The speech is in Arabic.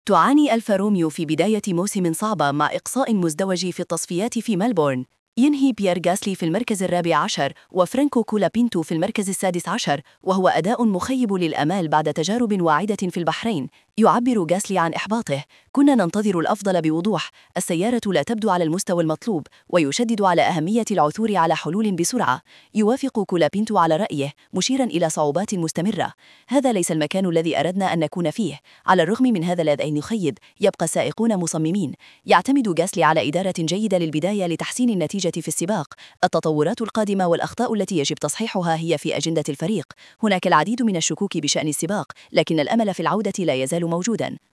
تعاني ألفا روميو في بداية موسم صعبة مع إقصاء مزدوج في التصفيات في ملبورن. ينهي بيير غاسلي في المركز الرابع عشر وفرانكو كولابينتو في المركز السادس عشر، وهو أداء مخيب للآمال بعد تجارب واعدة في البحرين. يعبر غاسلي عن إحباطه: كنا ننتظر الأفضل بوضوح، السيارة لا تبدو على المستوى المطلوب، ويشدد على أهمية العثور على حلول بسرعة. يوافق كولابينتو على رأيه مشيرا إلى صعوبات مستمرة: هذا ليس المكان الذي أردنا أن نكون فيه. على الرغم من هذا الأداء يخيب، يبقى السائقون مصممين. يعتمد غاسلي على إدارة جيدة للبداية لتحسين النتيجة في السباق. التطورات القادمة والأخطاء التي يجب تصحيحها هي في أجندة الفريق. هناك العديد من الشكوك بشأن السباق، لكن الأمل في العودة لا يزال موجودا.